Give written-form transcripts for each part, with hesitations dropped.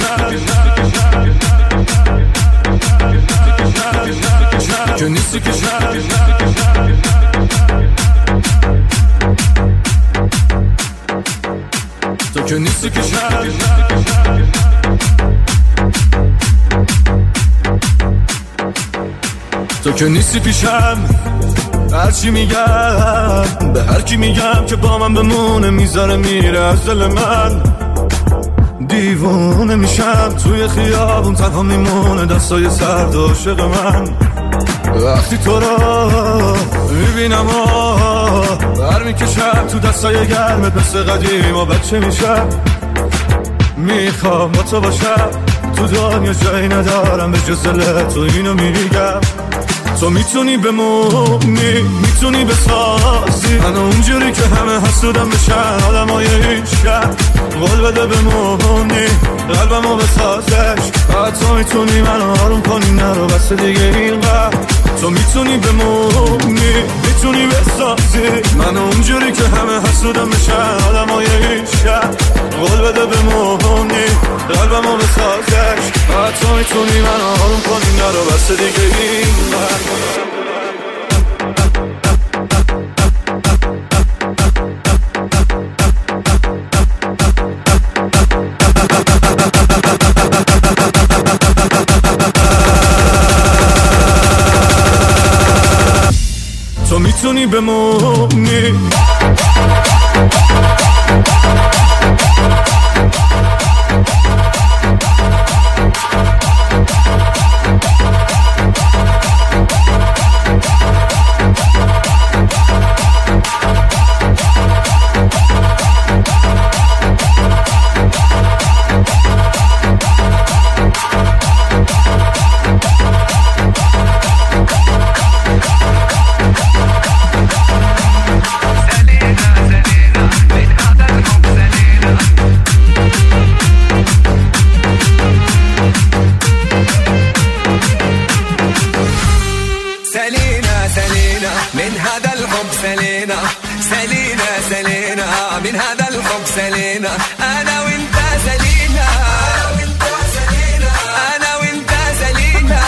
که نیستی که تو که نیستی که تو که نیستی پیشم. هرچی میگم به هر کی میگم که با من بمونه میذاره میره از دل من. دیوانه میشم توی خیابون تنها میمونه دستای سرد عاشق من. وقتی تو را میبینم بر میکشم تو دستای گرمت مثل قدیم و بچه میشم. میخوام با تو باشم تو دنیا جایی ندارم به جز دل تو اینو میگم. تو میتونی بمونی میتونی بسازی منو اونجوری که همه حسودم بشن آدمای این شهر. قول بده بمونی قلبمو بسازش. تو میتونی منو آروم کنی نرو بس دیگه اینقدر. تو میتونی بمونی میتونی بسازی منو اونجوری که همه حسودم بشن آدمای این شهر. قول بده بمونی قلبمو بسازش. تو میتونی منو آروم کنی نرو بس دیگه اینقدر. تو میتونی بمونی من هذا الحب سلينا أنا وإنت سلينا أنا وإنت سلينا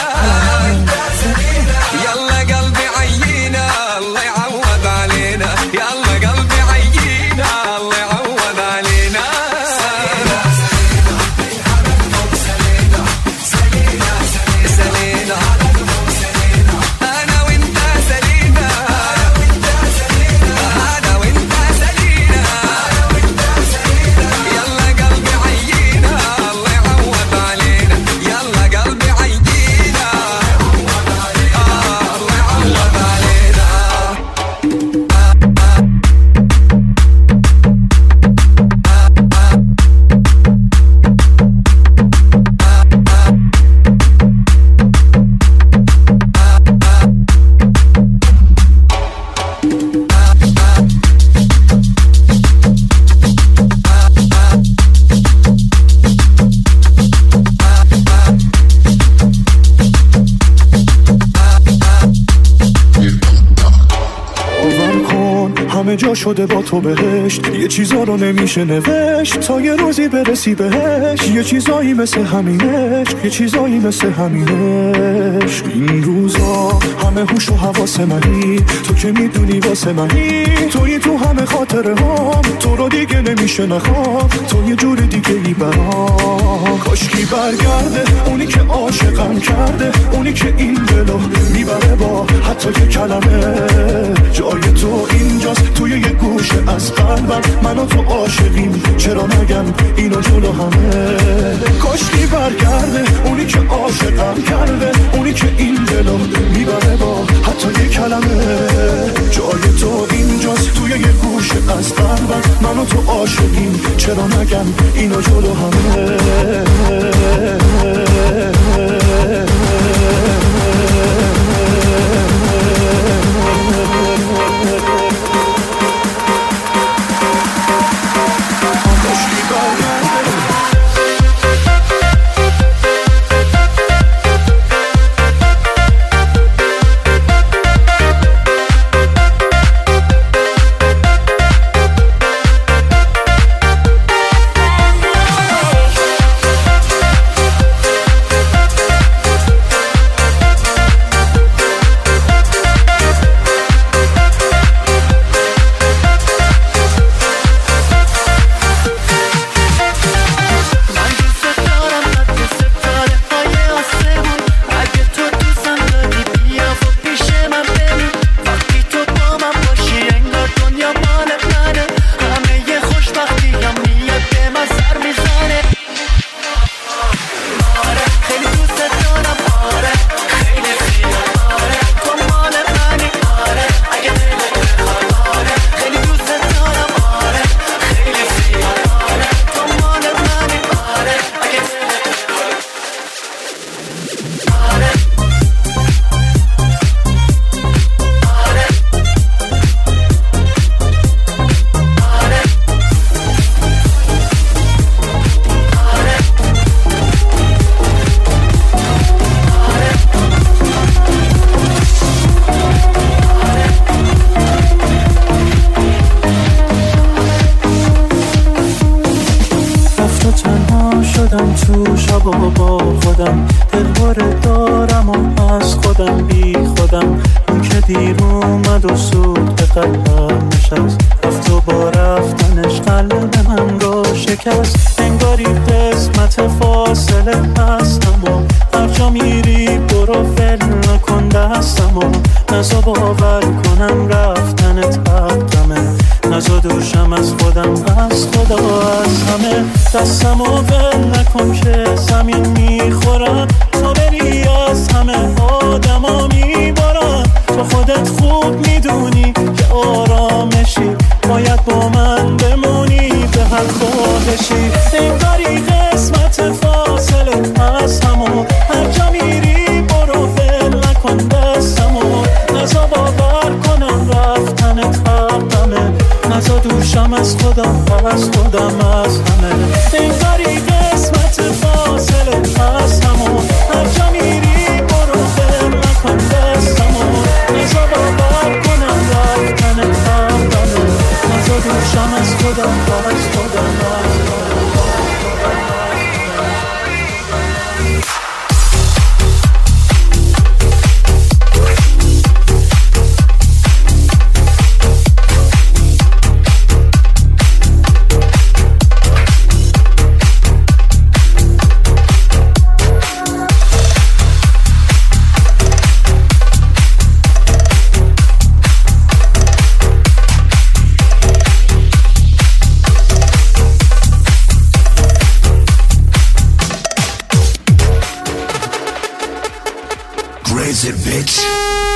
يلا قلبي عيينا الله يعوض علينا يلا قلبي عيينا الله يعوض علينا سلينا أنا وإنت سلينا أنا وإنت سلينا يلا قلبي عيينا الله يعوض علينا يلا قلبي عيينا الله يعوض علينا باور کن همه جا شده با تو بهشت. یه چیزا رو نمیشه نوشت تا یه روزی برسی بهش. یه چیزایی مثل همینش یه چیزایی مثل همینش. این روزا همه هوش و حواس منی تو که میدونی واسه منی. توی تو همه خاطره هم تو رو دیگه نمیشه نخوام. تو یه جور دیگه ای برام. کاشکی برگرده اونی که عاشقم کرده اونی که این دلو میبره با حتی یه کلمه. جای تو اینجاست توی یه گوشه از قلبم. من و تو عاشقیم چرا نگم اینو جلو همه. کاشکی برگرده اونی که عاشقم کرده اونی که این دلو میبره با حتی یه کلمه. جای تو اینجاست توی یه گوشه از قلبم. من و تو عاشقیم چرا نگم اینو جلو همه. خودم تو شب و با خودم دلواره دارم و از خودم بی خودم. اون که دیر اومد و سود به قلبم نشست، رفت و با رفتنش قلب من رو شکست. انگاری قسمت فاصله هستم و هر جا میری برو ول نکن دستم و نزا باور کنم رفتنت حقمه. نزا دوشم از خودم از خدا از همه. دستم و ول نکن که زمین میخورم، تا بری از همه آدما میبارم. تو خودت خوب میدونی که آرامشی، باید با من بمونی به هر خواهشی. انگاری قسمت فاصله از همون، هر جا میری برو ول نکن دستمو. نزا باور کنم رفتنت حقمه، نزا دوشم از خودم از خودم از همه. انگاری قسمت فاصله از همون، هر جا میری برو ول نکن دستمو. نزا باور کنم رفتنت حقمه، نزا دوشم از خودم از خودم از همه. Crazy bitch.